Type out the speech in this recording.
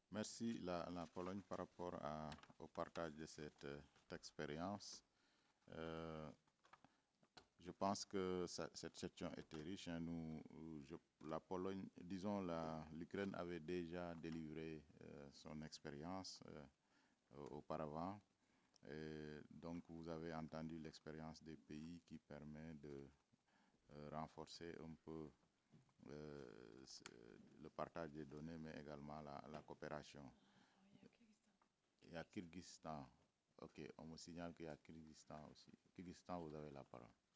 Merci la Pologne par rapport au partage de cette expérience. Euh, je pense que cette session était riche, hein. La Pologne, disons, l'Ukraine avait déjà délivré son expérience auparavant. Et donc, vous avez entendu l'expérience des pays qui permet de renforcer un peu le partage des données, mais également la coopération. Il y a Kyrgyzstan. Ok, on me signale qu'il y a Kyrgyzstan aussi. Kyrgyzstan, vous avez la parole.